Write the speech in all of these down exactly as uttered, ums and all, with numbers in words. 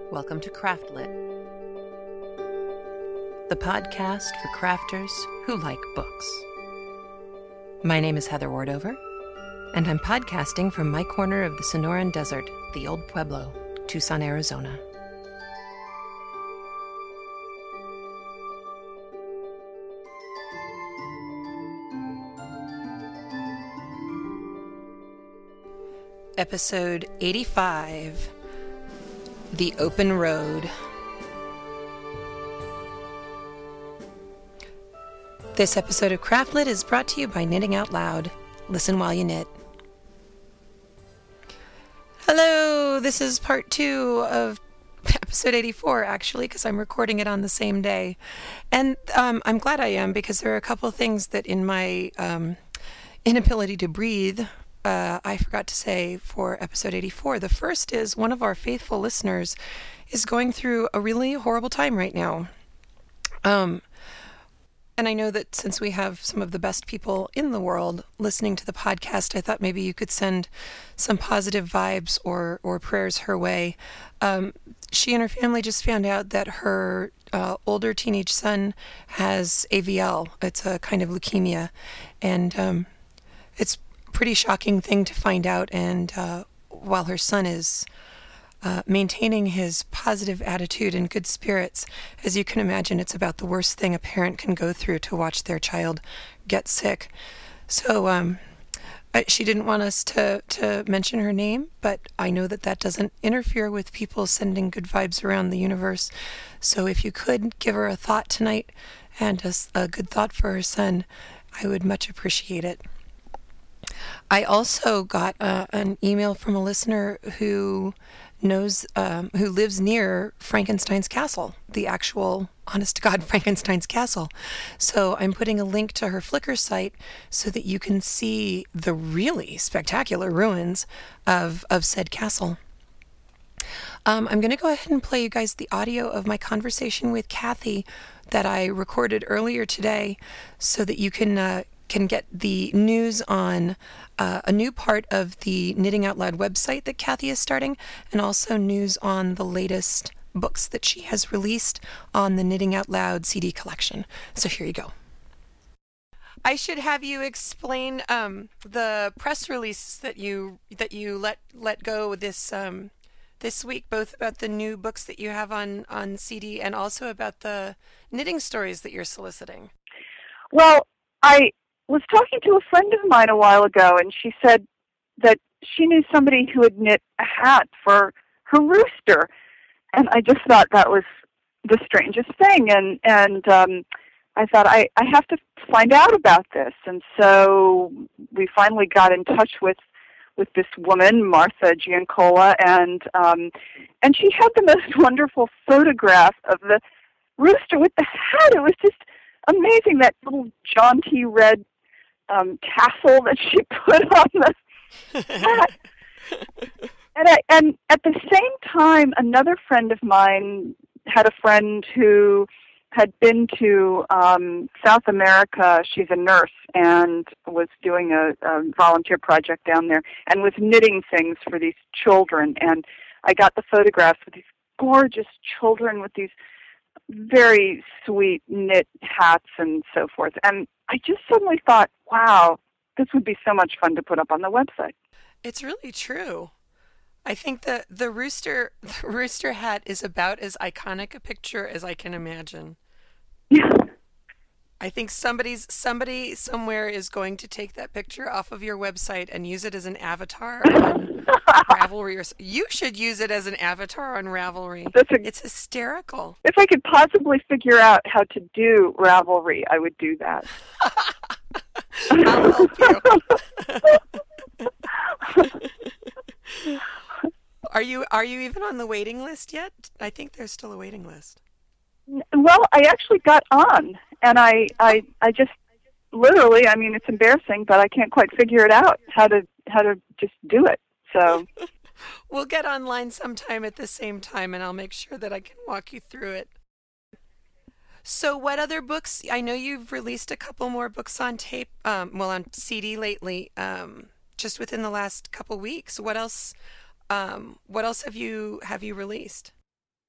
Welcome to Craftlit, the podcast for crafters who like books. My name is Heather Wardover, and I'm podcasting from my corner of the Sonoran Desert, the Old Pueblo, Tucson, Arizona. Episode eighty-five, The Open Road. This episode of Craftlit is brought to you by Knitting Out Loud. Listen while you knit. Hello, this is part two of episode eighty-four, actually, because I'm recording it on the same day. And um, I'm glad I am, because there are a couple of things that in my um, inability to breathe, Uh, I forgot to say for episode eighty-four. The first is one of our faithful listeners is going through a really horrible time right now. Um, and I know that since we have some of the best people in the world listening to the podcast, I thought maybe you could send some positive vibes or, or prayers her way. Um, she and her family just found out that her uh, older teenage son has A V L. It's a kind of leukemia. And um, it's pretty shocking thing to find out, and uh, while her son is uh, maintaining his positive attitude and good spirits, as you can imagine, it's about the worst thing a parent can go through, to watch their child get sick. So um, I, she didn't want us to, to mention her name, but I know that that doesn't interfere with people sending good vibes around the universe. So if you could give her a thought tonight, and a, a good thought for her son, I would much appreciate it. I also got uh, an email from a listener who knows, um, who lives near Frankenstein's castle, the actual, honest-to-God Frankenstein's castle. So I'm putting a link to her Flickr site so that you can see the really spectacular ruins of, of said castle. Um, I'm going to go ahead and play you guys the audio of my conversation with Kathy that I recorded earlier today so that you can uh, can get the news on uh, a new part of the Knitting Out Loud website that Kathy is starting, and also news on the latest books that she has released on the Knitting Out Loud C D collection. So here you go. I should have you explain um, the press releases that you that you let let go this um, this week, both about the new books that you have on, on C D and also about the knitting stories that you're soliciting. Well, I was talking to a friend of mine a while ago, and she said that she knew somebody who had knit a hat for her rooster, and I just thought that was the strangest thing, and and um, I thought I, I have to find out about this, and so we finally got in touch with with this woman, Martha Giancola, and um, and she had the most wonderful photograph of the rooster with the hat. It was just amazing, that little jaunty red Um, castle that she put on the hat. and, I, and at the same time, another friend of mine had a friend who had been to um, South America. She's a nurse and was doing a, a volunteer project down there and was knitting things for these children. And I got the photographs of these gorgeous children with these very sweet knit hats and so forth. And I just suddenly thought, wow, this would be so much fun to put up on the website. It's really true. I think the the rooster the rooster hat is about as iconic a picture as I can imagine. Yeah. I think somebody's somebody somewhere is going to take that picture off of your website and use it as an avatar on Ravelry. Or you should use it as an avatar on Ravelry. That's a, it's hysterical. If I could possibly figure out how to do Ravelry, I would do that. I'll help you. Are you are you even on the waiting list yet? I think there's still a waiting list. Well, I actually got on, and I, I, I just literally, I mean, it's embarrassing, but I can't quite figure it out how to how to just do it. So we'll get online sometime at the same time, and I'll make sure that I can walk you through it. So what other books? I know you've released a couple more books on tape, um, well, on C D lately, um, just within the last couple weeks. What else? Um, what else have you have you released?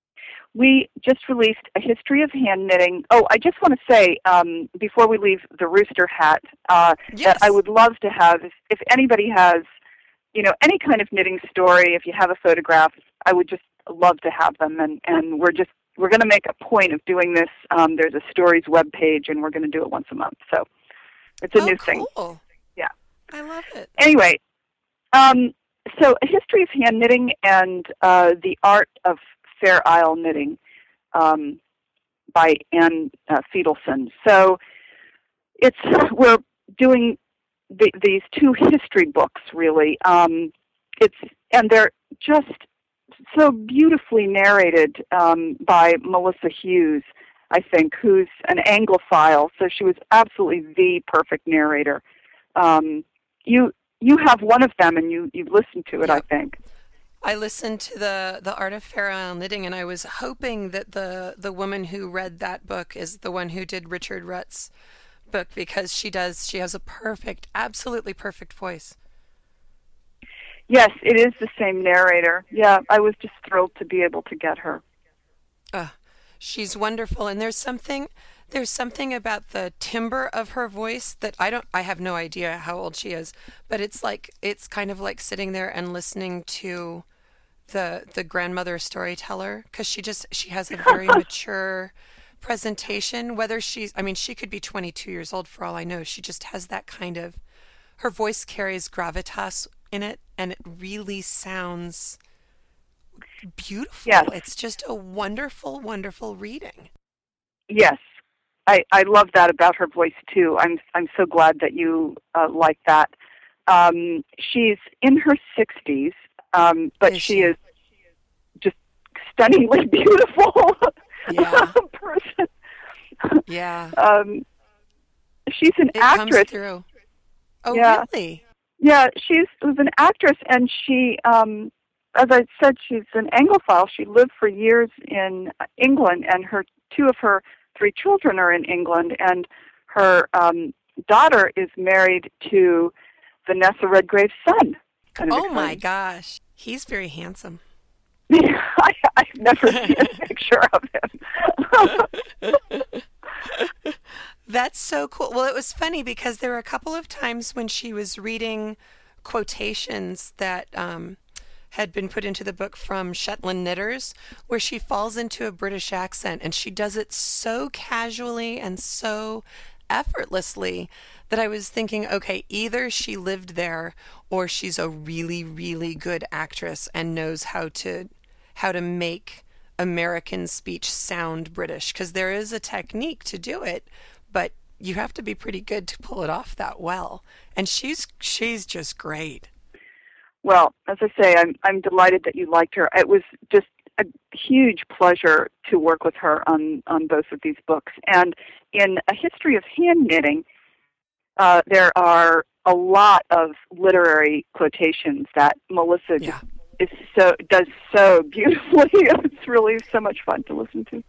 we just released a history of hand knitting. Oh, I just want to say, um, before we leave the rooster hat, uh, Yes. that I would love to have, if, if anybody has, you know, any kind of knitting story, if you have a photograph, I would just love to have them. And, and we're just, we're going to make a point of doing this. Um, there's a stories webpage, and we're going to do it once a month. So it's a oh, new cool. thing. Yeah. I love it. Anyway, um, so a history of hand knitting and uh, the art of Fair Isle knitting um, by Anne uh, Fiedelson. So it's we're doing the, these two history books, really. Um, it's and they're just so beautifully narrated um, by Melissa Hughes, I think, who's an Anglophile. So she was absolutely the perfect narrator. Um, you you have one of them, and you you've listened to it, Yep. I think. I listened to the, the Art of Fair Isle Knitting, and I was hoping that the, the woman who read that book is the one who did Richard Rutt's book, because she does, she has a perfect, absolutely perfect voice. Yes, it is the same narrator. Yeah, I was just thrilled to be able to get her. Uh, she's wonderful, and there's something, there's something about the timbre of her voice that I don't, I have no idea how old she is, but it's like, it's kind of like sitting there and listening to the the grandmother storyteller, because she just she has a very mature presentation. Whether she's, I mean, she could be twenty-two years old for all I know. She just has that kind of, her voice carries gravitas in it, and it really sounds beautiful. Yes. It's just a wonderful, wonderful reading. Yes, I, I love that about her voice too. I'm I'm so glad that you uh, like that. Um, she's in her sixties, um, but Is she, she? is just stunningly beautiful Yeah. person. Yeah. Um, she's an It actress. comes through. Oh, Yeah. really? Yeah, she's was an actress, and she, um, as I said, she's an Anglophile. She lived for years in England, and her two of her three children are in England, and her um, daughter is married to Vanessa Redgrave's son. Kind of Oh, my exciting. gosh. He's very handsome. I, I've never seen a picture of him. That's so cool. Well, it was funny because there were a couple of times when she was reading quotations that um, had been put into the book from Shetland Knitters, where she falls into a British accent, and she does it so casually and so effortlessly that I was thinking, okay, either she lived there or she's a really, really good actress and knows how to how to make American speech sound British, because there is a technique to do it, but you have to be pretty good to pull it off that well. And she's she's just great. Well, as I say, I'm I'm delighted that you liked her. It was just a huge pleasure to work with her on, on both of these books. And in A History of Hand Knitting, uh, there are a lot of literary quotations that Melissa Yeah. is so does so beautifully. It's really so much fun to listen to.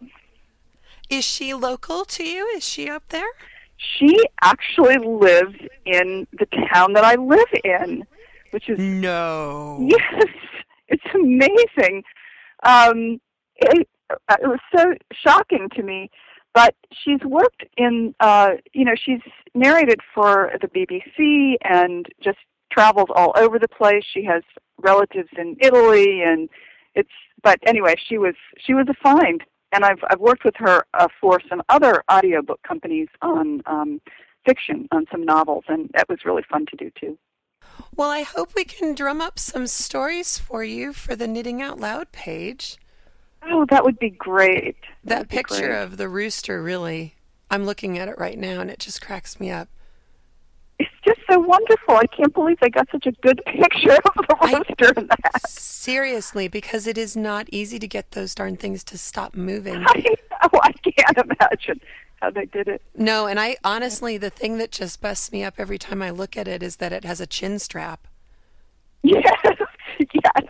Is she local to you? Is she up there? She actually lives in the town that I live in, which is No. yes, it's amazing. Um, it, it was so shocking to me, but she's worked in, uh, you know, she's narrated for the B B C and just travels all over the place. She has relatives in Italy, and it's. But anyway, she was she was a find, and I've I've worked with her uh, for some other audiobook companies on um, fiction, on some novels, and that was really fun to do too. Well, I hope we can drum up some stories for you for the Knitting Out Loud page. Oh, that would be great. That would be picture great. of the rooster, really, I'm looking at it right now, and it just cracks me up. It's just so wonderful. I can't believe they got such a good picture of the I- rooster in that. Seriously, because it is not easy to get those darn things to stop moving. I know. I can't imagine how they did it. No, and I honestly, the thing that just busts me up every time I look at it is that it has a chin strap. Yes, yes.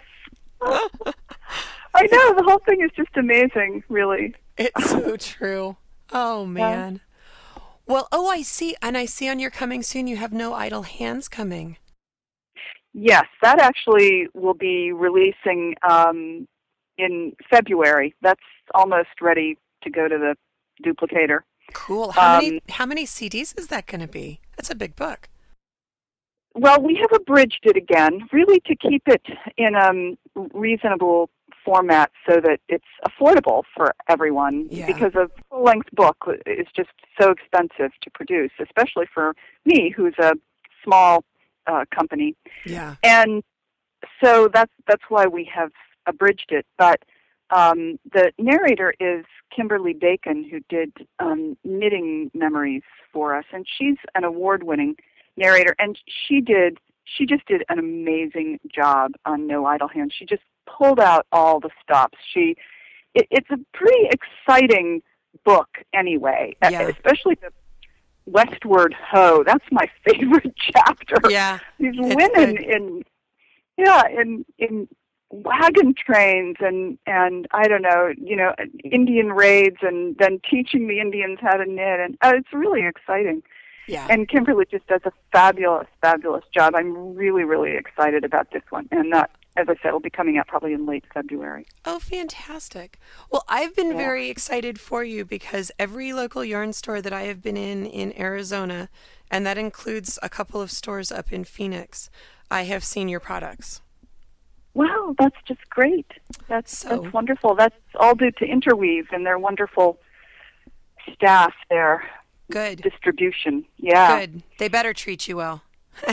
I know. The whole thing is just amazing, really. It's so true. Oh, man. Well, oh, I see. And I see on your Coming Soon, you have No Idle Hands coming. Yes, that actually will be releasing um, in February. That's almost ready to go to the duplicator. Cool. How Um, many how many C Ds is that going to be? That's a big book. Well, we have abridged it again, really to keep it in a reasonable format so that it's affordable for everyone, Yeah. because a full-length book is just so expensive to produce, especially for me, who's a small uh, company. Yeah. And so that's that's why we have abridged it. But um, the narrator is Kimberly Bacon, who did um, Knitting Memories for us, and she's an award-winning narrator, and she did she just did an amazing job on No Idle Hands. She just pulled out all the stops. She it, it's a pretty exciting book anyway, Yeah. especially the Westward Ho. That's my favorite chapter. Yeah. These it's women good. in yeah in in wagon trains and and I don't know, you know, Indian raids, and then teaching the Indians how to knit, and uh, it's really exciting. Yeah. And Kimberly just does a fabulous, fabulous job. I'm really, really excited about this one, and that, as I said, will be coming out probably in late February. Oh, fantastic. Well, I've been Yeah. very excited for you because every local yarn store that I have been in in Arizona, and that includes a couple of stores up in Phoenix, I have seen your products. Wow, that's just great. That's So- that's wonderful. That's all due to Interweave and their wonderful staff, their Good. distribution. Yeah. Good. They better treat you well.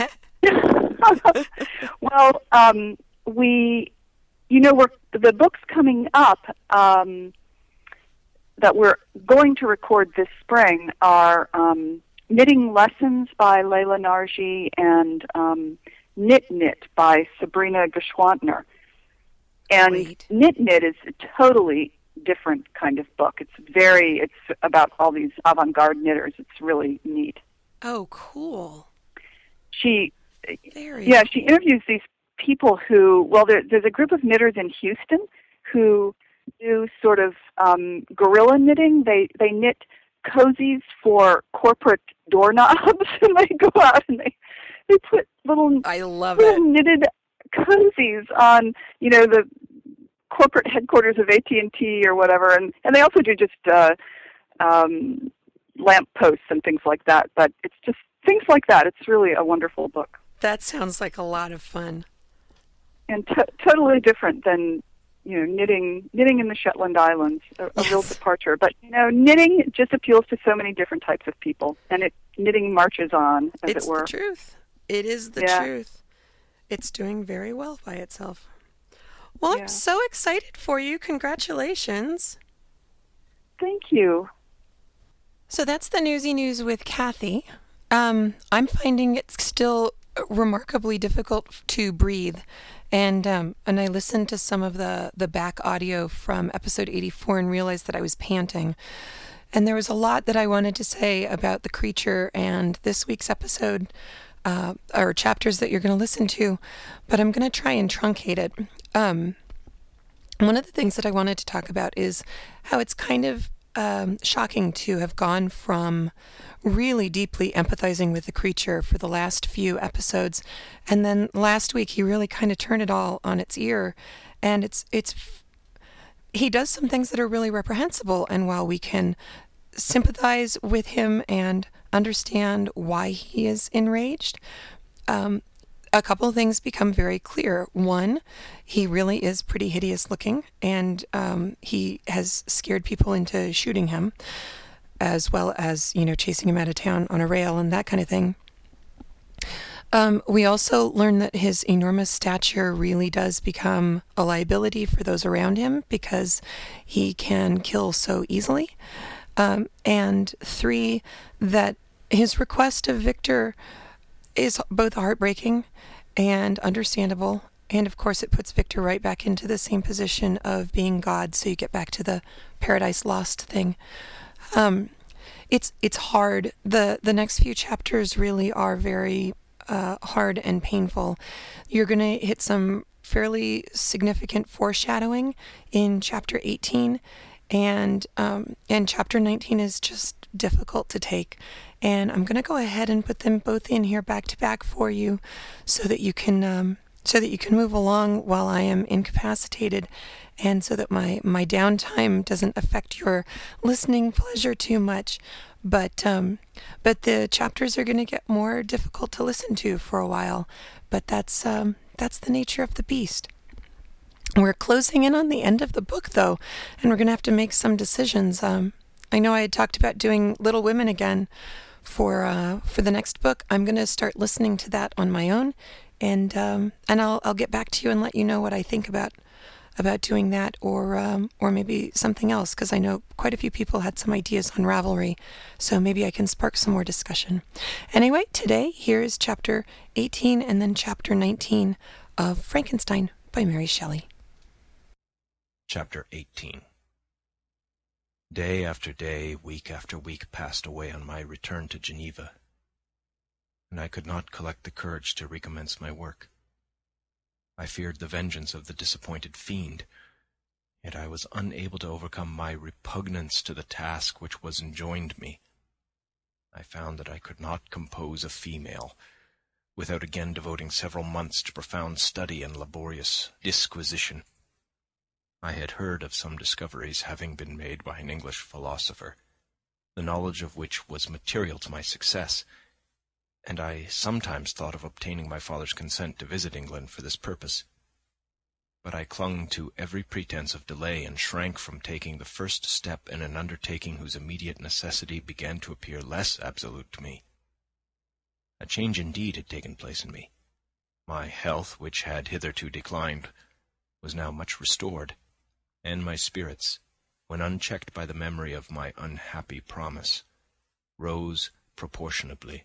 Well, um, we, you know, we're the books coming up um, that we're going to record this spring are um, Knitting Lessons by Layla Narji and um, Knit Knit by Sabrina Geschwantner. And Great. Knit Knit is a totally different kind of book. It's very, it's about all these avant-garde knitters. It's really neat. Oh, cool. She, Very. yeah, she interviews these people who, well, there, there's a group of knitters in Houston who do sort of um, guerrilla knitting. They they knit cozies for corporate doorknobs, and they go out and they they put little I love little it. knitted cozies on, you know, the corporate headquarters of A T and T or whatever, and and they also do just uh, um, lamp posts and things like that. But it's just things like that. It's really a wonderful book, That sounds like a lot of fun. and t- totally different than, you know, knitting knitting in the Shetland Islands. A, a real Yes. departure. But you know, knitting just appeals to so many different types of people, and it knitting marches on, as It's it were. the truth. It is the Yeah. truth. It's doing very well by itself. Well, Yeah. I'm so excited for you. Congratulations. Thank you. So that's the Newsy News with Kathy. Um, I'm finding it still remarkably difficult to breathe. And um, and I listened to some of the, the back audio from episode eighty-four and realized that I was panting. And there was a lot that I wanted to say about the creature and this week's episode, uh, or chapters that you're going to listen to, but I'm going to try and truncate it. Um, one of the things that I wanted to talk about is how it's kind of um, shocking to have gone from really deeply empathizing with the creature for the last few episodes, and then last week he really kind of turned it all on its ear, and it's it's he does some things that are really reprehensible, and while we can sympathize with him and understand why he is enraged, um, a couple of things become very clear. One, he really is pretty hideous looking, and um, he has scared people into shooting him, as well as, you know, chasing him out of town on a rail and that kind of thing. Um, we also learn that his enormous stature really does become a liability for those around him because he can kill so easily. Um, and three, that his request of Victor is both heartbreaking and understandable. And of course, it puts Victor right back into the same position of being God. So you get back to the Paradise Lost thing. Um, it's it's hard. The the next few chapters really are very uh, hard and painful. You're going to hit some fairly significant foreshadowing in chapter eighteen, and um, and chapter nineteen is just difficult to take. And I'm going to go ahead and put them both in here back to back for you, so that you can um, so that you can move along while I am incapacitated. and so that my, my downtime doesn't affect your listening pleasure too much. But um, but the chapters are going to get more difficult to listen to for a while. But that's um, that's the nature of the beast. We're closing in on the end of the book, though, and we're going to have to make some decisions. Um, I know I had talked about doing Little Women again for uh, for the next book. I'm going to start listening to that on my own, and um, and I'll I'll get back to you and let you know what I think about about doing that, or um, or maybe something else, because I know quite a few people had some ideas on Ravelry, so maybe I can spark some more discussion. Anyway, today here is chapter eighteen and then chapter nineteen of Frankenstein by Mary Shelley. Chapter eighteen. Day after day, week after week passed away on my return to Geneva, and I could not collect the courage to recommence my work. I feared the vengeance of the disappointed fiend, yet I was unable to overcome my repugnance to the task which was enjoined me. I found that I could not compose a female without again devoting several months to profound study and laborious disquisition. I had heard of some discoveries having been made by an English philosopher, the knowledge of which was material to my success, and I sometimes thought of obtaining my father's consent to visit England for this purpose. But I clung to every pretense of delay and shrank from taking the first step in an undertaking whose immediate necessity began to appear less absolute to me. A change indeed had taken place in me. My health, which had hitherto declined, was now much restored, and my spirits, when unchecked by the memory of my unhappy promise, rose proportionably.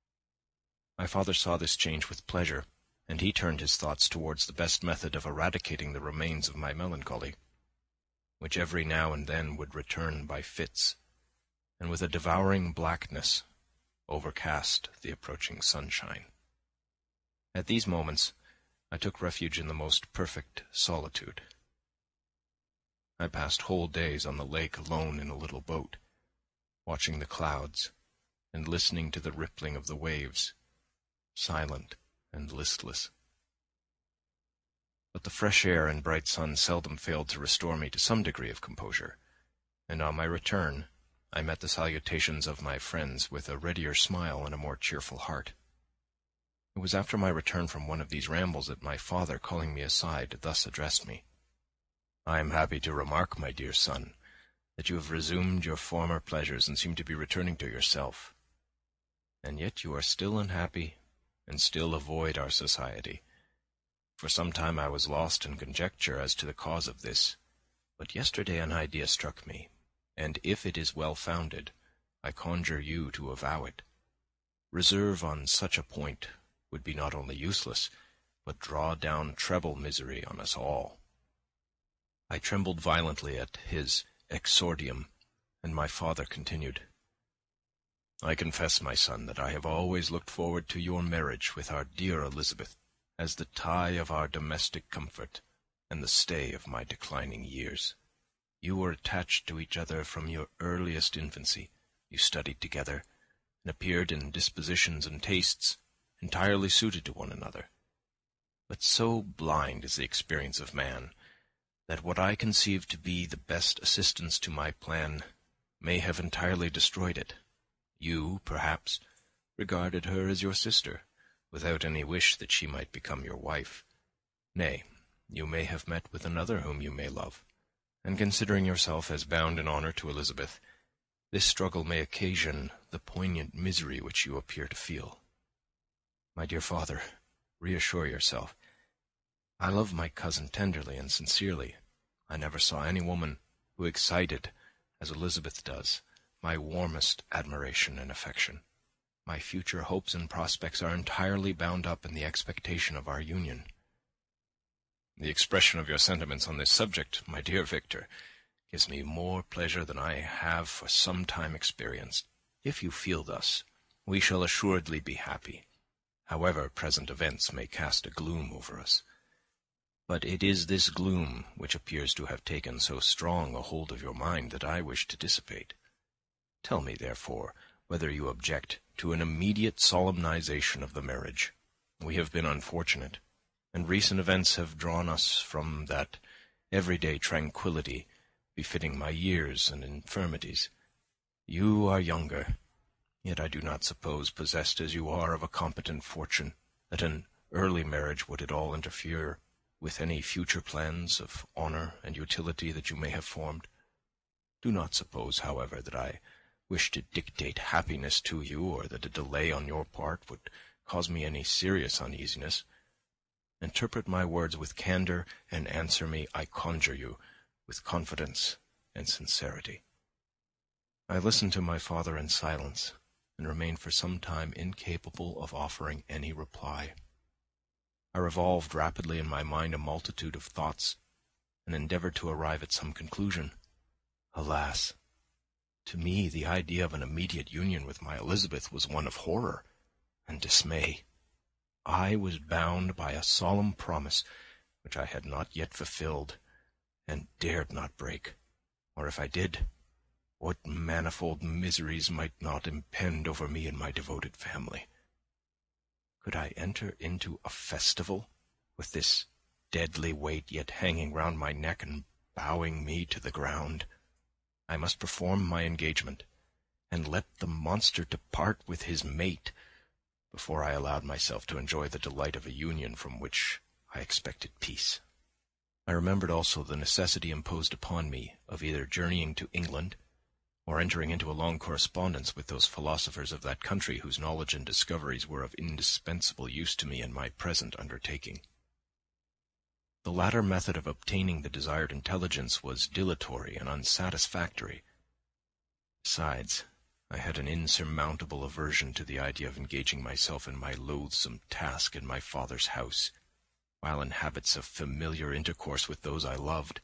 My father saw this change with pleasure, and he turned his thoughts towards the best method of eradicating the remains of my melancholy, which every now and then would return by fits, and with a devouring blackness overcast the approaching sunshine. At these moments I took refuge in the most perfect solitude. I passed whole days on the lake alone in a little boat, watching the clouds and listening to the rippling of the waves, silent and listless. But the fresh air and bright sun seldom failed to restore me to some degree of composure, and on my return I met the salutations of my friends with a readier smile and a more cheerful heart. It was after my return from one of these rambles that my father, calling me aside, thus addressed me. "I am happy to remark, my dear son, that you have resumed your former pleasures and seem to be returning to yourself. And yet you are still unhappy, and still avoid our society. For some time I was lost in conjecture as to the cause of this, but yesterday an idea struck me, and if it is well founded, I conjure you to avow it. Reserve on such a point would be not only useless, but draw down treble misery on us all." I trembled violently at his exordium, and my father continued, "I confess, my son, that I have always looked forward to your marriage with our dear Elizabeth as the tie of our domestic comfort and the stay of my declining years. You were attached to each other from your earliest infancy. You studied together, and appeared in dispositions and tastes entirely suited to one another. But so blind is the experience of man, that what I conceived to be the best assistance to my plan may have entirely destroyed it. You, perhaps, regarded her as your sister, without any wish that she might become your wife. Nay, you may have met with another whom you may love, and considering yourself as bound in honour to Elizabeth, this struggle may occasion the poignant misery which you appear to feel. My dear father, reassure yourself. I love my cousin tenderly and sincerely. I never saw any woman who excited, as Elizabeth does, my warmest admiration and affection. My future hopes and prospects are entirely bound up in the expectation of our union." "The expression of your sentiments on this subject, my dear Victor, gives me more pleasure than I have for some time experienced. If you feel thus, we shall assuredly be happy, however present events may cast a gloom over us. But it is this gloom which appears to have taken so strong a hold of your mind that I wish to dissipate. Tell me, therefore, whether you object to an immediate solemnization of the marriage. We have been unfortunate, and recent events have drawn us from that everyday tranquillity befitting my years and infirmities. You are younger, yet I do not suppose, possessed as you are of a competent fortune, that an early marriage would at all interfere with any future plans of honour and utility that you may have formed. Do not suppose, however, that I wish to dictate happiness to you, or that a delay on your part would cause me any serious uneasiness. Interpret my words with candour, and answer me, I conjure you, with confidence and sincerity." I listened to my father in silence, and remained for some time incapable of offering any reply. I revolved rapidly in my mind a multitude of thoughts, and endeavoured to arrive at some conclusion. Alas! To me the idea of an immediate union with my Elizabeth was one of horror and dismay. I was bound by a solemn promise which I had not yet fulfilled, and dared not break, or if I did, what manifold miseries might not impend over me and my devoted family. Could I enter into a festival with this deadly weight yet hanging round my neck and bowing me to the ground? I must perform my engagement, and let the monster depart with his mate, before I allowed myself to enjoy the delight of a union from which I expected peace. I remembered also the necessity imposed upon me of either journeying to England, or entering into a long correspondence with those philosophers of that country whose knowledge and discoveries were of indispensable use to me in my present undertaking. The latter method of obtaining the desired intelligence was dilatory and unsatisfactory. Besides, I had an insurmountable aversion to the idea of engaging myself in my loathsome task in my father's house, while in habits of familiar intercourse with those I loved.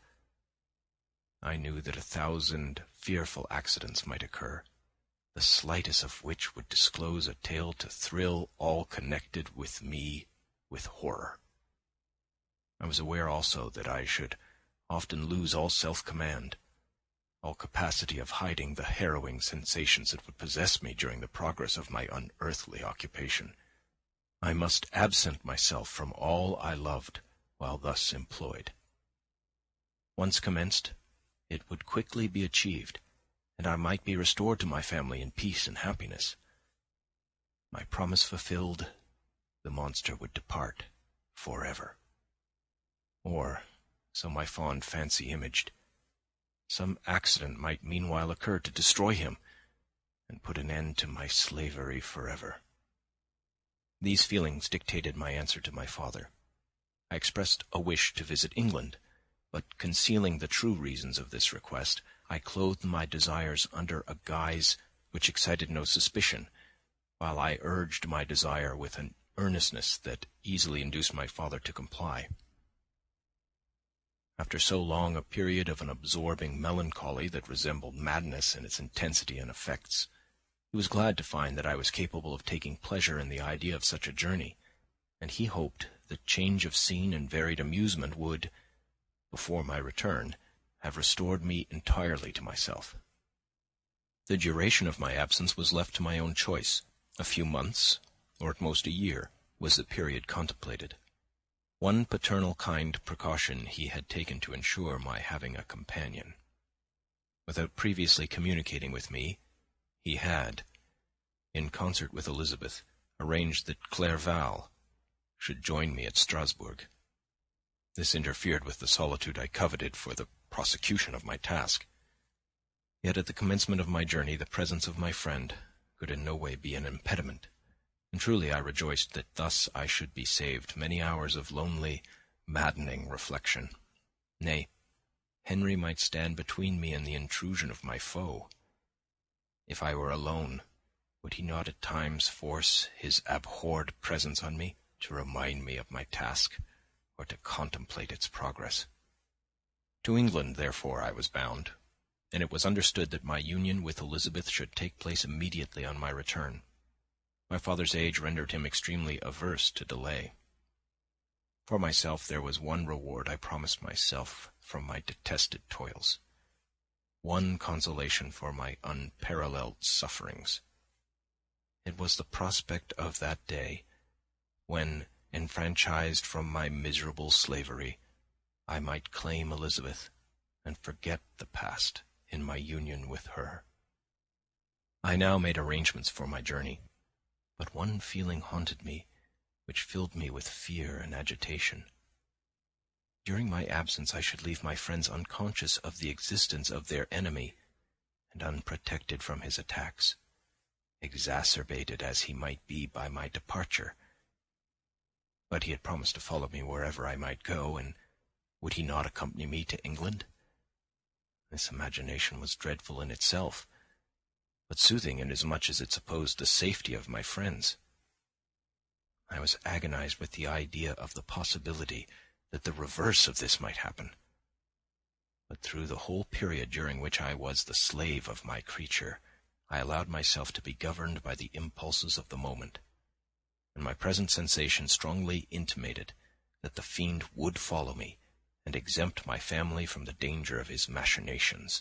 I knew that a thousand fearful accidents might occur, the slightest of which would disclose a tale to thrill all connected with me with horror. I was aware also that I should often lose all self-command, all capacity of hiding the harrowing sensations that would possess me during the progress of my unearthly occupation. I must absent myself from all I loved while thus employed. Once commenced, it would quickly be achieved, and I might be restored to my family in peace and happiness. My promise fulfilled, the monster would depart forever. Or, so my fond fancy imaged, some accident might meanwhile occur to destroy him, and put an end to my slavery forever. These feelings dictated my answer to my father. I expressed a wish to visit England, but concealing the true reasons of this request, I clothed my desires under a guise which excited no suspicion, while I urged my desire with an earnestness that easily induced my father to comply. After so long a period of an absorbing melancholy that resembled madness in its intensity and effects, he was glad to find that I was capable of taking pleasure in the idea of such a journey, and he hoped that change of scene and varied amusement would, before my return, have restored me entirely to myself. The duration of my absence was left to my own choice. A few months, or at most a year, was the period contemplated. One paternal kind precaution he had taken to ensure my having a companion. Without previously communicating with me, he had, in concert with Elizabeth, arranged that Clerval should join me at Strasbourg. This interfered with the solitude I coveted for the prosecution of my task. Yet at the commencement of my journey the presence of my friend could in no way be an impediment, and truly I rejoiced that thus I should be saved many hours of lonely, maddening reflection. Nay, Henry might stand between me and the intrusion of my foe. If I were alone, would he not at times force his abhorred presence on me to remind me of my task, or to contemplate its progress? To England, therefore, I was bound, and it was understood that my union with Elizabeth should take place immediately on my return. My father's age rendered him extremely averse to delay. For myself there was one reward I promised myself from my detested toils, one consolation for my unparalleled sufferings. It was the prospect of that day when, enfranchised from my miserable slavery, I might claim Elizabeth and forget the past in my union with her. I now made arrangements for my journey, but one feeling haunted me, which filled me with fear and agitation. During my absence I should leave my friends unconscious of the existence of their enemy and unprotected from his attacks, exacerbated as he might be by my departure. But he had promised to follow me wherever I might go, and would he not accompany me to England? This imagination was dreadful in itself, but soothing inasmuch as it supposed the safety of my friends. I was agonized with the idea of the possibility that the reverse of this might happen. But through the whole period during which I was the slave of my creature, I allowed myself to be governed by the impulses of the moment, and my present sensation strongly intimated that the fiend would follow me and exempt my family from the danger of his machinations.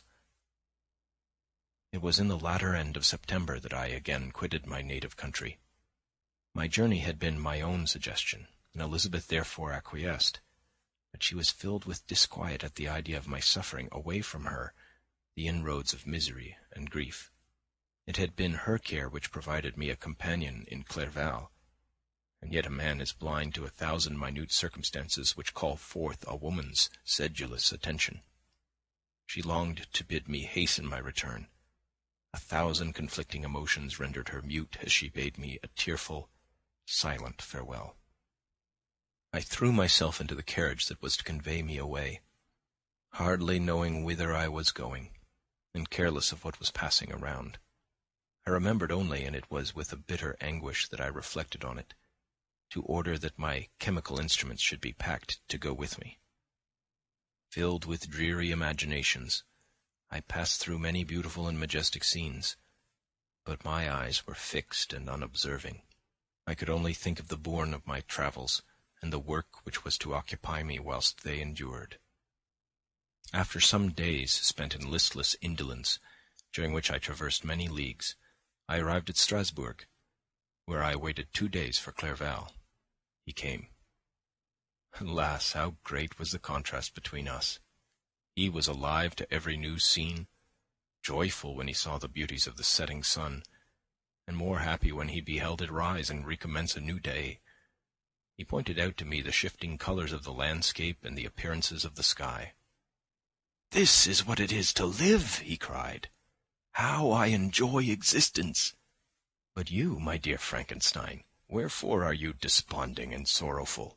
It was in the latter end of September that I again quitted my native country. My journey had been my own suggestion, and Elizabeth therefore acquiesced, but she was filled with disquiet at the idea of my suffering away from her the inroads of misery and grief. It had been her care which provided me a companion in Clerval, and yet a man is blind to a thousand minute circumstances which call forth a woman's sedulous attention. She longed to bid me hasten my return. A thousand conflicting emotions rendered her mute as she bade me a tearful, silent farewell. I threw myself into the carriage that was to convey me away, hardly knowing whither I was going, and careless of what was passing around. I remembered only, and it was with a bitter anguish that I reflected on it, to order that my chemical instruments should be packed to go with me. Filled with dreary imaginations, I passed through many beautiful and majestic scenes, but my eyes were fixed and unobserving. I could only think of the bourne of my travels, and the work which was to occupy me whilst they endured. After some days spent in listless indolence, during which I traversed many leagues, I arrived at Strasbourg, where I waited two days for Clerval. He came. Alas, how great was the contrast between us! He was alive to every new scene, joyful when he saw the beauties of the setting sun, and more happy when he beheld it rise and recommence a new day. He pointed out to me the shifting colours of the landscape and the appearances of the sky. "This is what it is to live," he cried. "How I enjoy existence! But you, my dear Frankenstein, wherefore are you desponding and sorrowful?"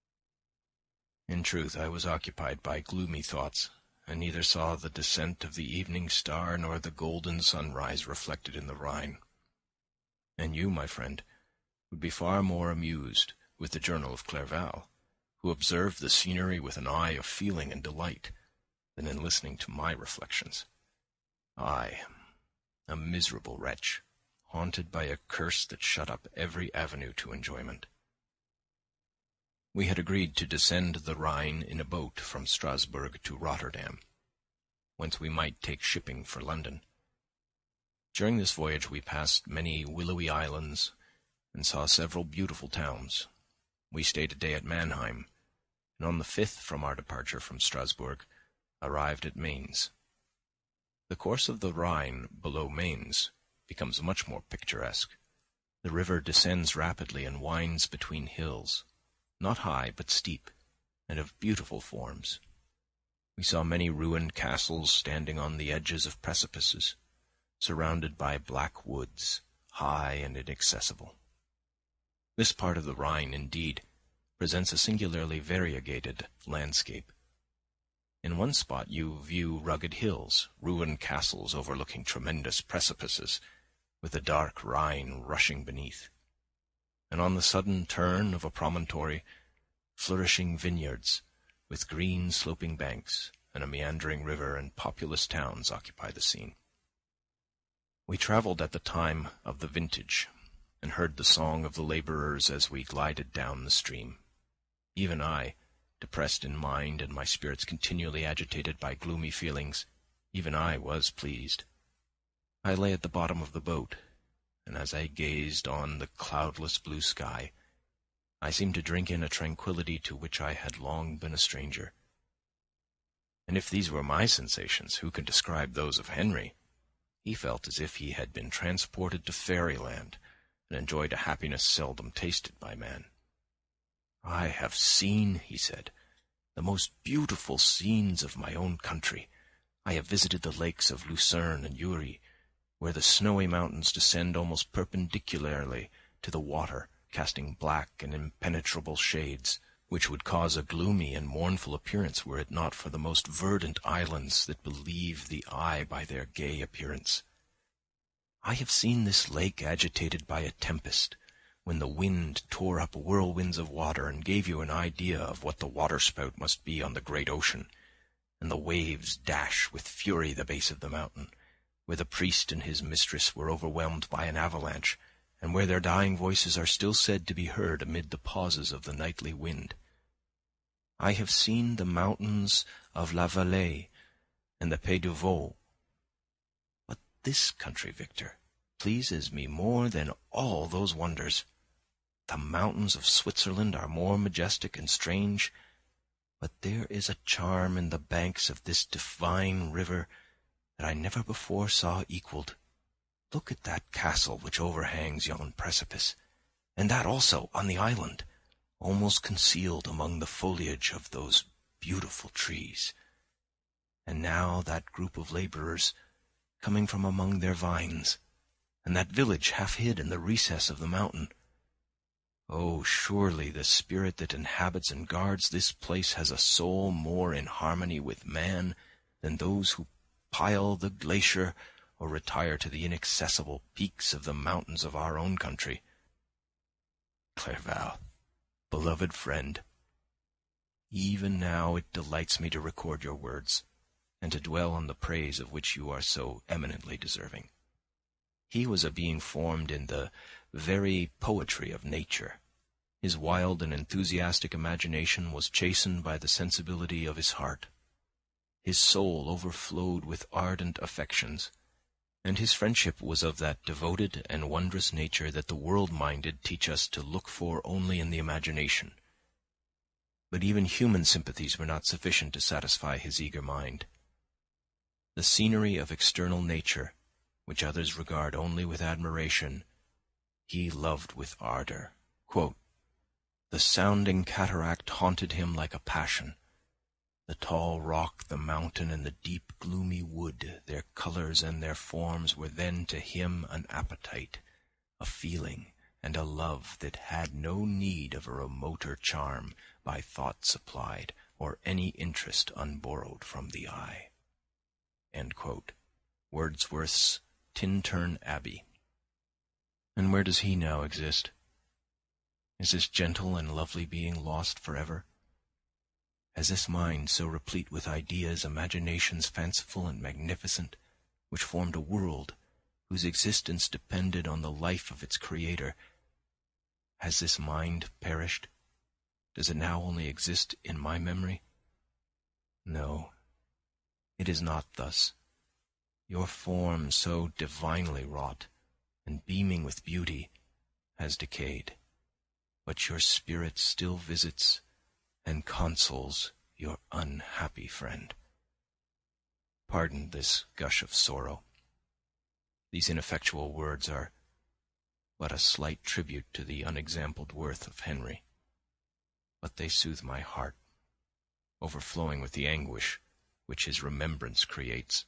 In truth, I was occupied by gloomy thoughts, and neither saw the descent of the evening star nor the golden sunrise reflected in the Rhine. And you, my friend, would be far more amused with the journal of Clerval, who observed the scenery with an eye of feeling and delight, than in listening to my reflections. I, a miserable wretch, haunted by a curse that shut up every avenue to enjoyment. We had agreed to descend the Rhine in a boat from Strasbourg to Rotterdam, whence we might take shipping for London. During this voyage we passed many willowy islands, and saw several beautiful towns. We stayed a day at Mannheim, and on the fifth from our departure from Strasbourg, arrived at Mainz. The course of the Rhine below Mainz becomes much more picturesque. The river descends rapidly and winds between hills, not high but steep, and of beautiful forms. We saw many ruined castles standing on the edges of precipices, surrounded by black woods, high and inaccessible. This part of the Rhine, indeed, presents a singularly variegated landscape. In one spot you view rugged hills, ruined castles overlooking tremendous precipices, with the dark Rhine rushing beneath, and on the sudden turn of a promontory, flourishing vineyards, with green sloping banks, and a meandering river and populous towns occupy the scene. We travelled at the time of the vintage, and heard the song of the labourers as we glided down the stream. Even I, depressed in mind and my spirits continually agitated by gloomy feelings, even I was pleased. I lay at the bottom of the boat, and as I gazed on the cloudless blue sky, I seemed to drink in a tranquillity to which I had long been a stranger, And if these were my sensations, who can describe those of Henry? He felt as if he had been transported to fairyland, and enjoyed a happiness seldom tasted by man. "I have seen," he said, "the most beautiful scenes of my own country. I have visited the lakes of Lucerne and Uri, where the snowy mountains descend almost perpendicularly to the water, casting black and impenetrable shades, which would cause a gloomy and mournful appearance were it not for the most verdant islands that believe the eye by their gay appearance. I have seen this lake agitated by a tempest, when the wind tore up whirlwinds of water and gave you an idea of what the waterspout must be on the great ocean, and the waves dash with fury the base of the mountain, where the priest and his mistress were overwhelmed by an avalanche, and where their dying voices are still said to be heard amid the pauses of the nightly wind. I have seen the mountains of La Valais and the Pays du Vaud. But this country, Victor, pleases me more than all those wonders. The mountains of Switzerland are more majestic and strange, but there is a charm in the banks of this divine river that I never before saw equalled. Look at that castle which overhangs yon precipice, and that also on the island, almost concealed among the foliage of those beautiful trees. And now that group of labourers coming from among their vines, and that village half hid in the recess of the mountain. Oh, surely the spirit that inhabits and guards this place has a soul more in harmony with man than those who pile the glacier or retire to the inaccessible peaks of the mountains of our own country. Clerval, beloved friend, even now it delights me to record your words, and to dwell on the praise of which you are so eminently deserving. He was a being formed in the very poetry of nature. His wild and enthusiastic imagination was chastened by the sensibility of his heart. His soul overflowed with ardent affections, and his friendship was of that devoted and wondrous nature that the world-minded teach us to look for only in the imagination. But even human sympathies were not sufficient to satisfy his eager mind. The scenery of external nature, which others regard only with admiration, he loved with ardour. Quote, "The sounding cataract haunted him like a passion. The tall rock, the mountain, and the deep gloomy wood, their colours and their forms were then to him an appetite, a feeling, and a love that had no need of a remoter charm by thought supplied, or any interest unborrowed from the eye." End quote. Wordsworth's Tintern Abbey. And where does he now exist? Is this gentle and lovely being lost forever? Has this mind so replete with ideas, imaginations fanciful and magnificent, which formed a world whose existence depended on the life of its creator, has this mind perished? Does it now only exist in my memory? No, it is not thus. Your form, so divinely wrought, and beaming with beauty, has decayed, but your spirit still visits and consoles your unhappy friend. Pardon this gush of sorrow. These ineffectual words are but a slight tribute to the unexampled worth of Henry, but they soothe my heart, overflowing with the anguish which his remembrance creates.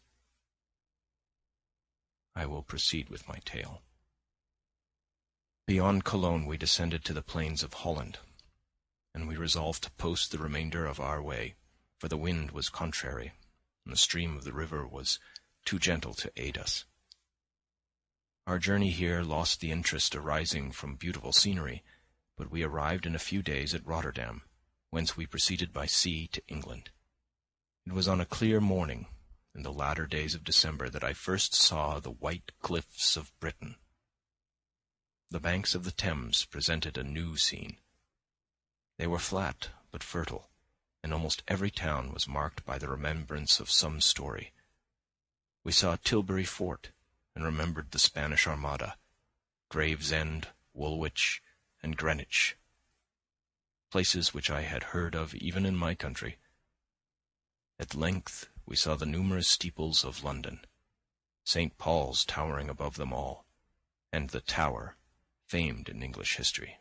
I will proceed with my tale. Beyond Cologne we descended to the plains of Holland, and we resolved to post the remainder of our way, for the wind was contrary, and the stream of the river was too gentle to aid us. Our journey here lost the interest arising from beautiful scenery, but we arrived in a few days at Rotterdam, whence we proceeded by sea to England. It was on a clear morning, in the latter days of December, that I first saw the white cliffs of Britain. The banks of the Thames presented a new scene. They were flat but fertile, and almost every town was marked by the remembrance of some story. We saw Tilbury Fort, and remembered the Spanish Armada, Gravesend, Woolwich, and Greenwich, places which I had heard of even in my country. At length we saw the numerous steeples of London, Saint Paul's towering above them all, and the Tower, famed in English history.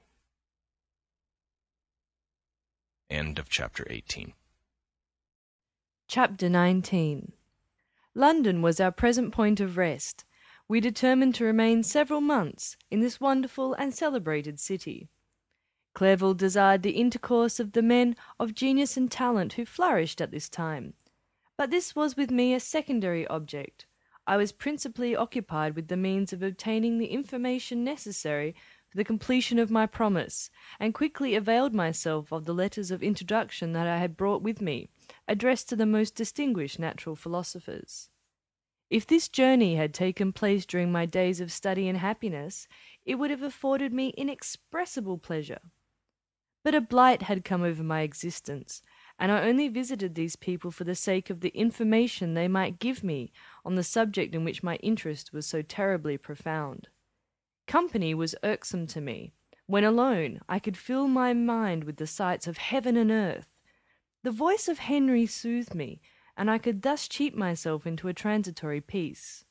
End of chapter eighteen. Chapter nineteen. London was our present point of rest. We determined to remain several months in this wonderful and celebrated city. Clerval desired the intercourse of the men of genius and talent who flourished at this time. But this was with me a secondary object. I was principally occupied with the means of obtaining the information necessary for the completion of my promise, and quickly availed myself of the letters of introduction that I had brought with me, addressed to the most distinguished natural philosophers. If this journey had taken place during my days of study and happiness, it would have afforded me inexpressible pleasure. But a blight had come over my existence, and I only visited these people for the sake of the information they might give me on the subject in which my interest was so terribly profound. Company was irksome to me. When alone, I could fill my mind with the sights of heaven and earth. The voice of Henry soothed me, and I could thus cheat myself into a transitory peace.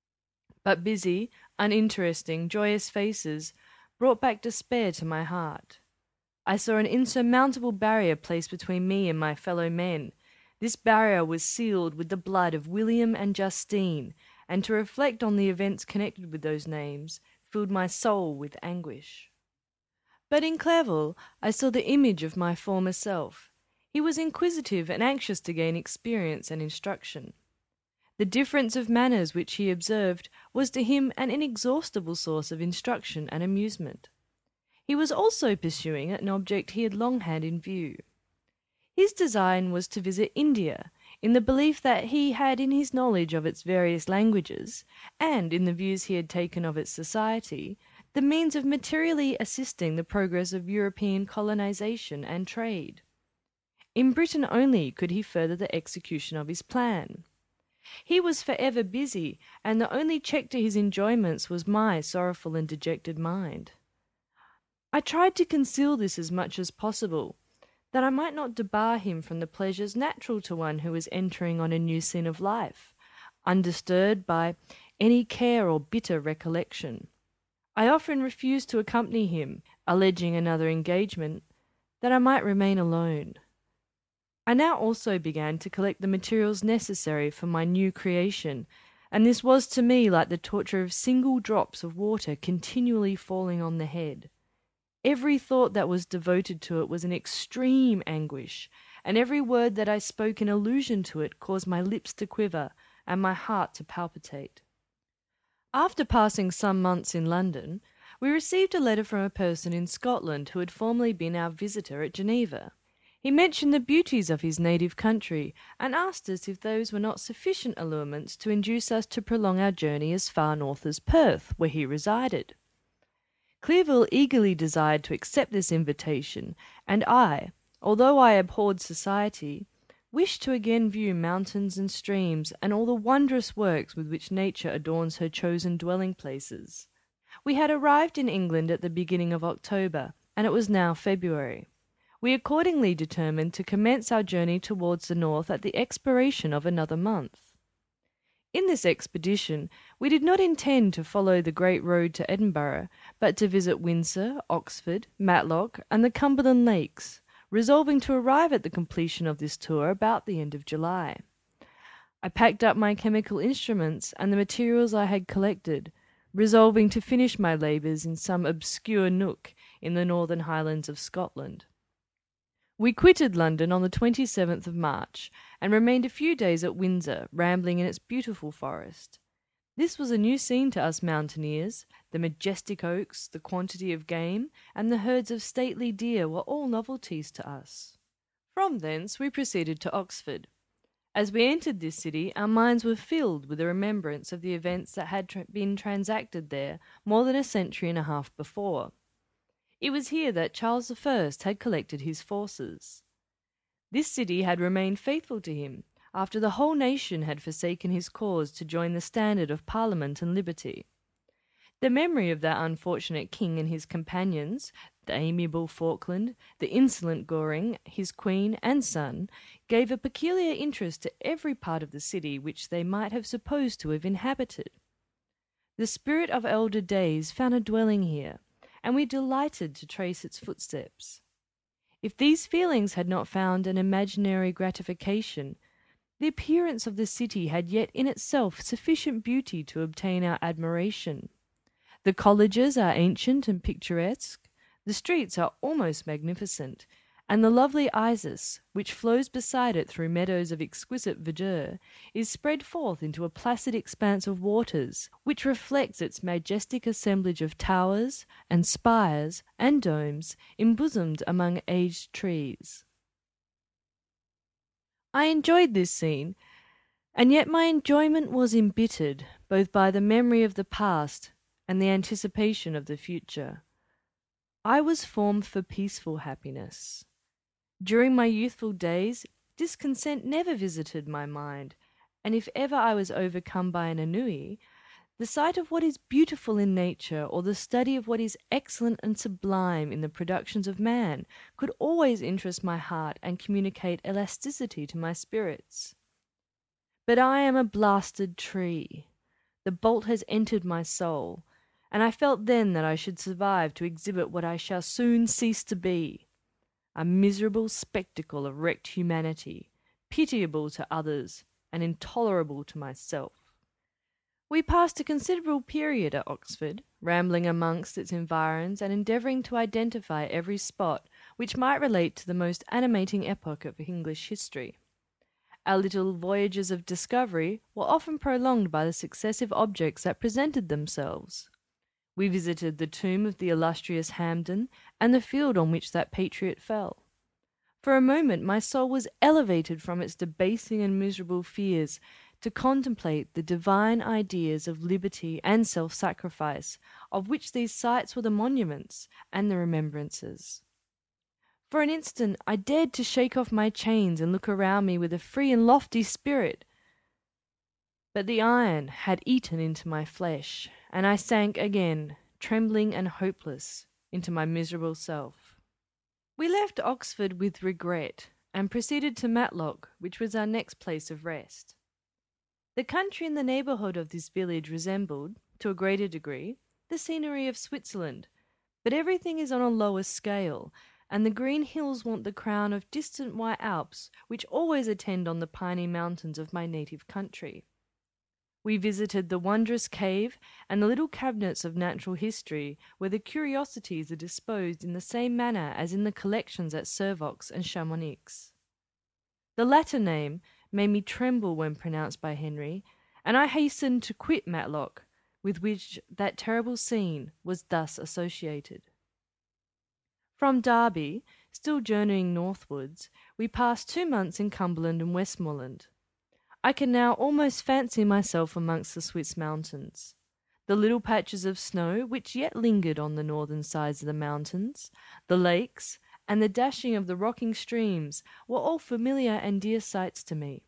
But busy, uninteresting, joyous faces brought back despair to my heart. I saw an insurmountable barrier placed between me and my fellow men. This barrier was sealed with the blood of William and Justine, and to reflect on the events connected with those names filled my soul with anguish. But in Clerval I saw the image of my former self. He was inquisitive and anxious to gain experience and instruction. The difference of manners which he observed was to him an inexhaustible source of instruction and amusement. He was also pursuing an object he had long had in view. His design was to visit India, in the belief that he had in his knowledge of its various languages, and in the views he had taken of its society, the means of materially assisting the progress of European colonization and trade. In Britain only could he further the execution of his plan. He was forever busy, and the only check to his enjoyments was my sorrowful and dejected mind. I tried to conceal this as much as possible, that I might not debar him from the pleasures natural to one who is entering on a new scene of life, undisturbed by any care or bitter recollection. I often refused to accompany him, alleging another engagement, that I might remain alone. I now also began to collect the materials necessary for my new creation, and this was to me like the torture of single drops of water continually falling on the head. Every thought that was devoted to it was an extreme anguish, and every word that I spoke in allusion to it caused my lips to quiver and my heart to palpitate. After passing some months in London, we received a letter from a person in Scotland who had formerly been our visitor at Geneva. He mentioned the beauties of his native country, and asked us if those were not sufficient allurements to induce us to prolong our journey as far north as Perth, where he resided. Clerval eagerly desired to accept this invitation, and I, although I abhorred society, wished to again view mountains and streams and all the wondrous works with which nature adorns her chosen dwelling places. We had arrived in England at the beginning of October, and it was now February. We accordingly determined to commence our journey towards the north at the expiration of another month. In this expedition we did not intend to follow the great road to Edinburgh, but to visit Windsor, Oxford, Matlock, and the Cumberland Lakes, resolving to arrive at the completion of this tour about the end of July. I packed up my chemical instruments and the materials I had collected, resolving to finish my labours in some obscure nook in the northern highlands of Scotland. We quitted London on the twenty-seventh of March, and remained a few days at Windsor, rambling in its beautiful forest. This was a new scene to us mountaineers. The majestic oaks, the quantity of game, and the herds of stately deer were all novelties to us. From thence we proceeded to Oxford. As we entered this city, our minds were filled with the remembrance of the events that had tra- been transacted there more than a century and a half before. It was here that Charles the First had collected his forces. This city had remained faithful to him, after the whole nation had forsaken his cause to join the standard of Parliament and liberty. The memory of that unfortunate king and his companions, The amiable Falkland, the insolent Goring, his queen and son, gave a peculiar interest to every part of the city which they might have supposed to have inhabited. The spirit of elder days found a dwelling here, and we delighted to trace its footsteps. If these feelings had not found an imaginary gratification, the appearance of the city had yet in itself sufficient beauty to obtain our admiration. The colleges are ancient and picturesque, the streets are almost magnificent, and the lovely Isis, which flows beside it through meadows of exquisite verdure, is spread forth into a placid expanse of waters, which reflects its majestic assemblage of towers and spires and domes embosomed among aged trees. I enjoyed this scene, and yet my enjoyment was embittered both by the memory of the past and the anticipation of the future. I was formed for peaceful happiness. During my youthful days, discontent never visited my mind, and if ever I was overcome by an ennui, the sight of what is beautiful in nature or the study of what is excellent and sublime in the productions of man could always interest my heart and communicate elasticity to my spirits. But I am a blasted tree. The bolt has entered my soul, and I felt then that I should survive to exhibit what I shall soon cease to be, a miserable spectacle of wrecked humanity, pitiable to others and intolerable to myself. We passed a considerable period at Oxford, rambling amongst its environs and endeavouring to identify every spot which might relate to the most animating epoch of English history. Our little voyages of discovery were often prolonged by the successive objects that presented themselves. We visited the tomb of the illustrious Hampden and the field on which that patriot fell. For a moment my soul was elevated from its debasing and miserable fears to contemplate the divine ideas of liberty and self-sacrifice, of which these sites were the monuments and the remembrances. For an instant I dared to shake off my chains and look around me with a free and lofty spirit. But the iron had eaten into my flesh, and I sank again, trembling and hopeless, into my miserable self. We left Oxford with regret, and proceeded to Matlock, which was our next place of rest. The country in the neighbourhood of this village resembled, to a greater degree, the scenery of Switzerland, but everything is on a lower scale, and the green hills want the crown of distant white Alps which always attend on the piny mountains of my native country. We visited the wondrous cave and the little cabinets of natural history, where the curiosities are disposed in the same manner as in the collections at Servox and Chamonix. The latter name made me tremble when pronounced by Henry, and I hastened to quit Matlock, with which that terrible scene was thus associated. From Derby, still journeying northwards, we passed two months in Cumberland and Westmoreland. I can now almost fancy myself amongst the Swiss mountains. The little patches of snow which yet lingered on the northern sides of the mountains, the lakes, and the dashing of the rocking streams were all familiar and dear sights to me.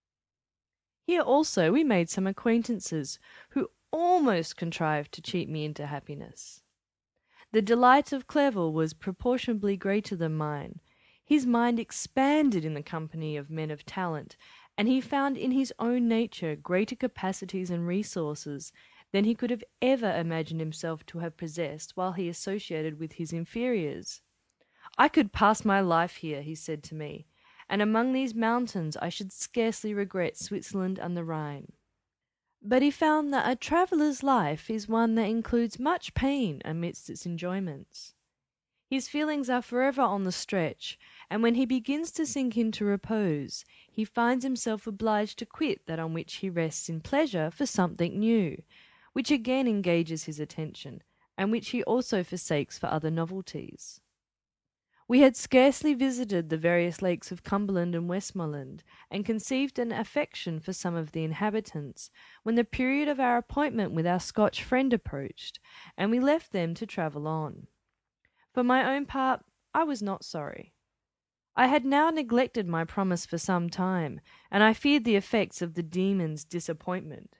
Here also we made some acquaintances who almost contrived to cheat me into happiness. The delight of Clerval was proportionably greater than mine. His mind expanded in the company of men of talent, and he found in his own nature greater capacities and resources than he could have ever imagined himself to have possessed while he associated with his inferiors. I could pass my life here, he said to me, and among these mountains I should scarcely regret Switzerland and the Rhine. But he found that a traveller's life is one that includes much pain amidst its enjoyments. His feelings are forever on the stretch, and when he begins to sink into repose, he finds himself obliged to quit that on which he rests in pleasure for something new, which again engages his attention, and which he also forsakes for other novelties. We had scarcely visited the various lakes of Cumberland and Westmoreland, and conceived an affection for some of the inhabitants, when the period of our appointment with our Scotch friend approached, and we left them to travel on. For my own part, I was not sorry. I had now neglected my promise for some time, and I feared the effects of the demon's disappointment.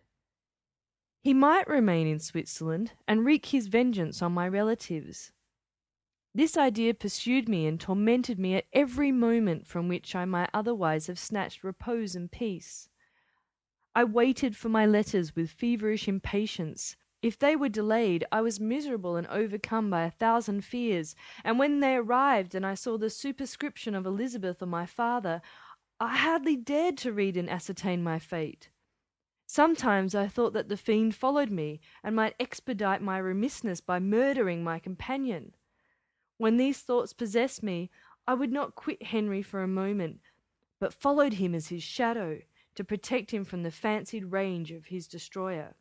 He might remain in Switzerland and wreak his vengeance on my relatives. This idea pursued me and tormented me at every moment from which I might otherwise have snatched repose and peace. I waited for my letters with feverish impatience. If they were delayed, I was miserable and overcome by a thousand fears, and when they arrived and I saw the superscription of Elizabeth or my father, I hardly dared to read and ascertain my fate. Sometimes I thought that the fiend followed me, and might expedite my remissness by murdering my companion. When these thoughts possessed me, I would not quit Henry for a moment, but followed him as his shadow, to protect him from the fancied range of his destroyer.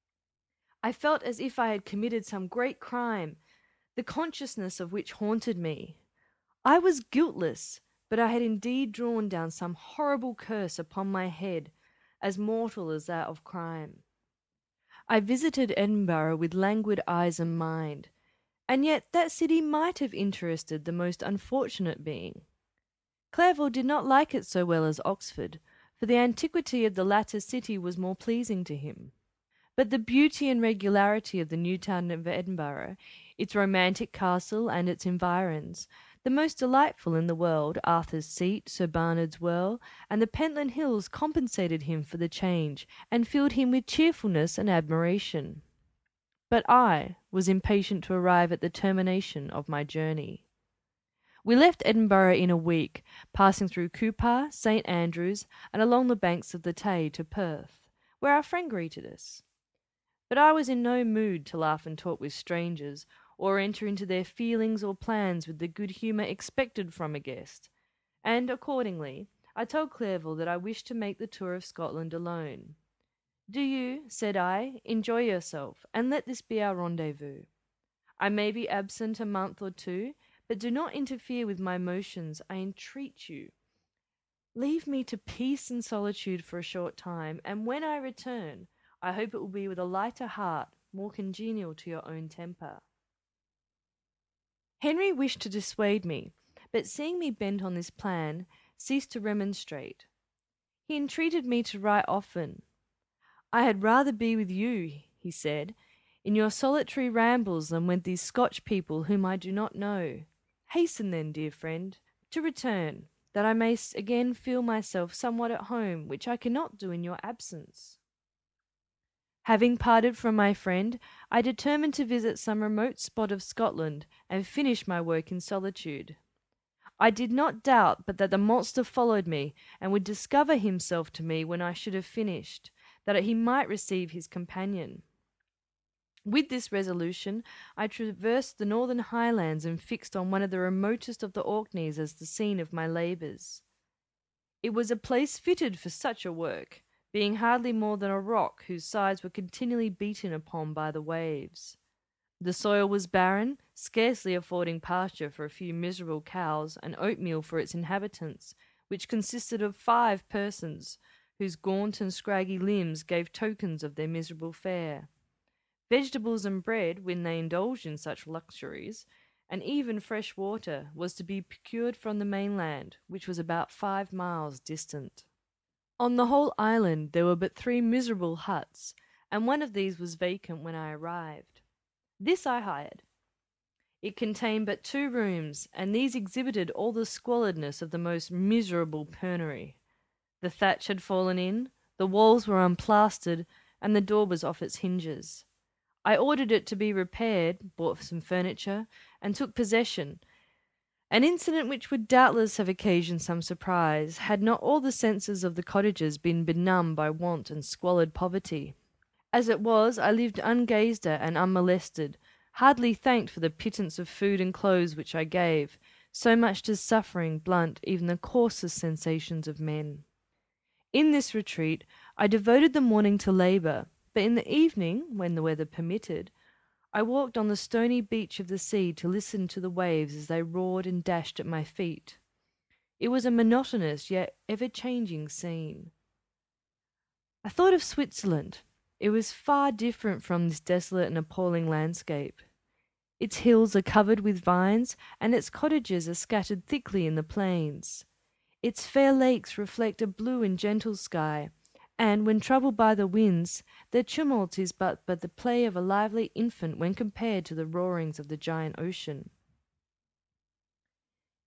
I felt as if I had committed some great crime, the consciousness of which haunted me. I was guiltless, but I had indeed drawn down some horrible curse upon my head, as mortal as that of crime. I visited Edinburgh with languid eyes and mind, and yet that city might have interested the most unfortunate being. Clerval did not like it so well as Oxford, for the antiquity of the latter city was more pleasing to him. But the beauty and regularity of the new town of Edinburgh, its romantic castle and its environs, the most delightful in the world, Arthur's Seat, Sir Barnard's Well, and the Pentland Hills compensated him for the change, and filled him with cheerfulness and admiration. But I was impatient to arrive at the termination of my journey. We left Edinburgh in a week, passing through Cupar, Saint Andrews, and along the banks of the Tay to Perth, where our friend greeted us. But I was in no mood to laugh and talk with strangers, or enter into their feelings or plans with the good humour expected from a guest, and accordingly I told Clerval that I wished to make the tour of Scotland alone. "Do you," said I, "enjoy yourself, and let this be our rendezvous. I may be absent a month or two, but do not interfere with my motions, I entreat you. Leave me to peace and solitude for a short time, and when I return, I hope it will be with a lighter heart, more congenial to your own temper." Henry wished to dissuade me, but seeing me bent on this plan, ceased to remonstrate. He entreated me to write often. "I had rather be with you," he said, "in your solitary rambles than with these Scotch people whom I do not know. Hasten then, dear friend, to return, that I may again feel myself somewhat at home, which I cannot do in your absence." Having parted from my friend, I determined to visit some remote spot of Scotland and finish my work in solitude. I did not doubt but that the monster followed me, and would discover himself to me when I should have finished, that he might receive his companion. With this resolution, I traversed the northern highlands and fixed on one of the remotest of the Orkneys as the scene of my labours. It was a place fitted for such a work, being hardly more than a rock whose sides were continually beaten upon by the waves. The soil was barren, scarcely affording pasture for a few miserable cows, and oatmeal for its inhabitants, which consisted of five persons, whose gaunt and scraggy limbs gave tokens of their miserable fare. Vegetables and bread, when they indulged in such luxuries, and even fresh water, was to be procured from the mainland, which was about five miles distant. On the whole island there were but three miserable huts, and one of these was vacant when I arrived. This I hired. It contained but two rooms, and these exhibited all the squalidness of the most miserable penury. The thatch had fallen in, the walls were unplastered, and the door was off its hinges. I ordered it to be repaired, bought some furniture, and took possession, an incident which would doubtless have occasioned some surprise, had not all the senses of the cottagers been benumbed by want and squalid poverty. As it was, I lived ungazed at and unmolested, hardly thanked for the pittance of food and clothes which I gave, so much does suffering blunt even the coarsest sensations of men. In this retreat I devoted the morning to labour, but in the evening, when the weather permitted, I walked on the stony beach of the sea to listen to the waves as they roared and dashed at my feet. It was a monotonous yet ever-changing scene. I thought of Switzerland. It was far different from this desolate and appalling landscape. Its hills are covered with vines, and its cottages are scattered thickly in the plains. Its fair lakes reflect a blue and gentle sky, and, when troubled by the winds, their tumult is but, but the play of a lively infant when compared to the roarings of the giant ocean.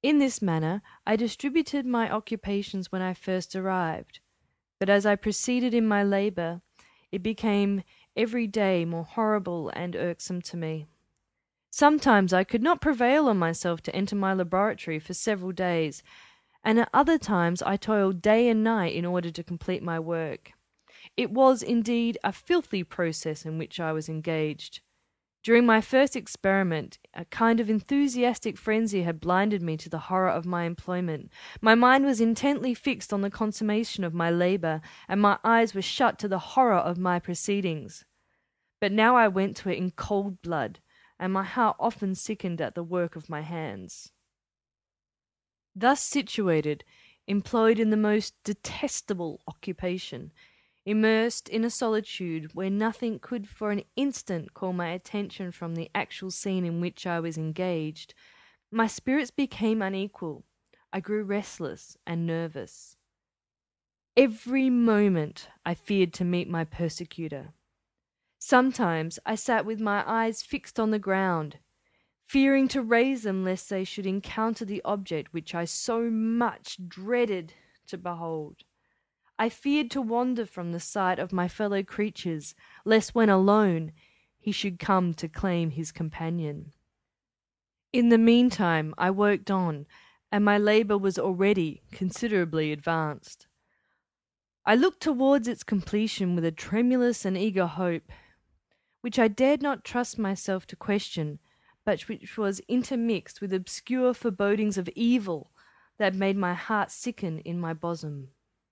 In this manner I distributed my occupations when I first arrived, but as I proceeded in my labour, it became every day more horrible and irksome to me. Sometimes I could not prevail on myself to enter my laboratory for several days, and at other times I toiled day and night in order to complete my work. It was, indeed, a filthy process in which I was engaged. During my first experiment, a kind of enthusiastic frenzy had blinded me to the horror of my employment. My mind was intently fixed on the consummation of my labour, and my eyes were shut to the horror of my proceedings. But now I went to it in cold blood, and my heart often sickened at the work of my hands. Thus situated, employed in the most detestable occupation, immersed in a solitude where nothing could for an instant call my attention from the actual scene in which I was engaged, my spirits became unequal. I grew restless and nervous. Every moment I feared to meet my persecutor. Sometimes I sat with my eyes fixed on the ground, fearing to raise them lest they should encounter the object which I so much dreaded to behold. I feared to wander from the sight of my fellow creatures, lest when alone he should come to claim his companion. In the meantime I worked on, and my labour was already considerably advanced. I looked towards its completion with a tremulous and eager hope, which I dared not trust myself to question, but which was intermixed with obscure forebodings of evil that made my heart sicken in my bosom.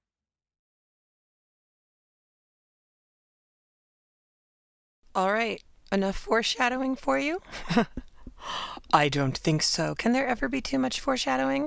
All right, enough foreshadowing for you? I don't think so. Can there ever be too much foreshadowing?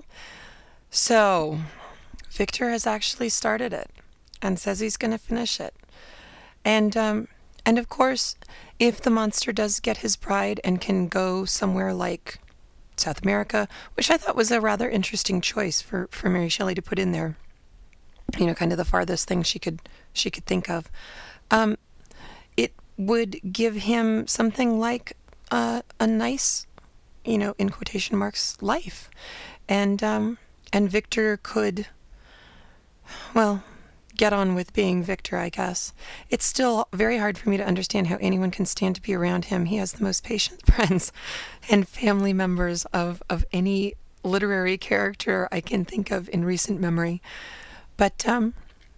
So, Victor has actually started it and says he's going to finish it. And, um, and of course, if the monster does get his bride and can go somewhere like South America, which I thought was a rather interesting choice for, for Mary Shelley to put in there, you know, kind of the farthest thing she could she could think of, um, it would give him something like a, a nice, you know, in quotation marks, life. And, um, and Victor could, well, get on with being Victor, I guess. It's still very hard for me to understand how anyone can stand to be around him. He has the most patient friends and family members of, of any literary character I can think of in recent memory. But, um,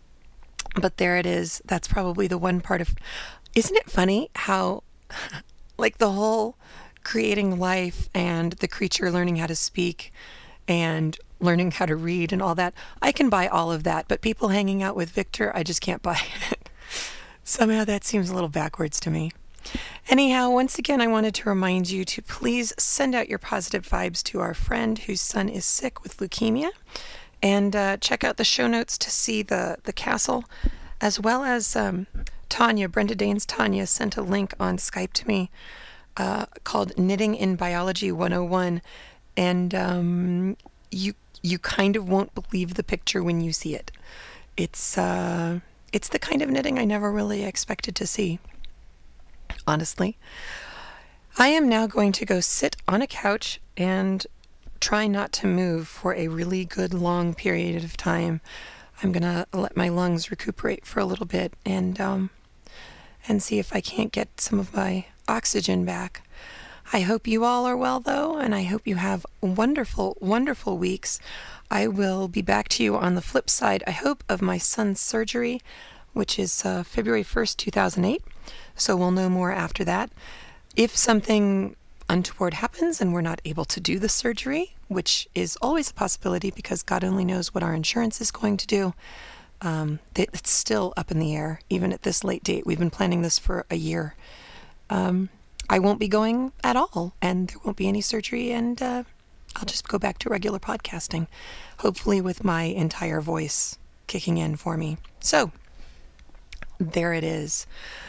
but there it is. That's probably the one part of... Isn't it funny how, like, the whole creating life and the creature learning how to speak and learning how to read and all that, I can buy all of that, but people hanging out with Victor, I just can't buy it. Somehow that seems a little backwards to me. Anyhow, once again, I wanted to remind you to please send out your positive vibes to our friend whose son is sick with leukemia, and uh, check out the show notes to see the, the castle, as well as um, Tanya, Brenda Danes Tanya, sent a link on Skype to me uh, called Knitting in Biology one oh one, and um, you you kind of won't believe the picture when you see it. It's uh, it's the kind of knitting I never really expected to see, honestly. I am now going to go sit on a couch and try not to move for a really good long period of time. I'm going to let my lungs recuperate for a little bit and um, and see if I can't get some of my oxygen back. I hope you all are well, though, and I hope you have wonderful, wonderful weeks. I will be back to you on the flip side, I hope, of my son's surgery, which is uh, February first, two thousand eight, so we'll know more after that. If something untoward happens and we're not able to do the surgery, which is always a possibility because God only knows what our insurance is going to do, um, it's still up in the air, even at this late date. We've been planning this for a year. Um, I won't be going at all, and there won't be any surgery, and uh, I'll just go back to regular podcasting, hopefully with my entire voice kicking in for me. So, there it is.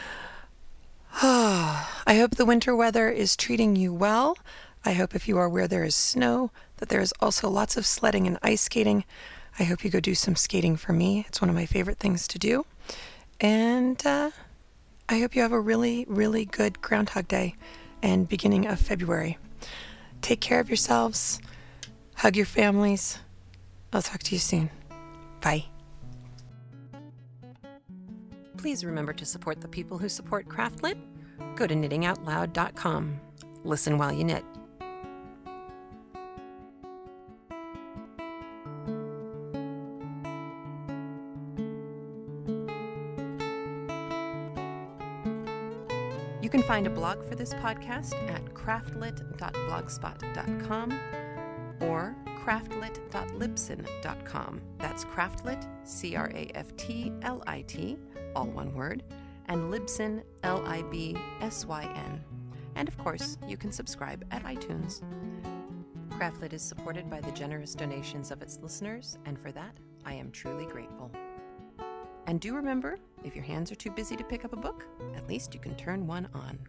I hope the winter weather is treating you well. I hope if you are where there is snow, that there is also lots of sledding and ice skating. I hope you go do some skating for me. It's one of my favorite things to do. And uh, I hope you have a really, really good Groundhog Day and beginning of February. Take care of yourselves. Hug your families. I'll talk to you soon. Bye. Please remember to support the people who support Craftlit. Go to knitting out loud dot com. Listen while you knit. You can find a blog for this podcast at craftlit dot blogspot dot com or craftlit dot libsyn dot com. That's Craftlit, C R A F T L I T, all one word, and Libsyn, L I B S Y N. And of course, you can subscribe at iTunes. Craftlit is supported by the generous donations of its listeners, and for that, I am truly grateful. And do remember, if your hands are too busy to pick up a book, at least you can turn one on.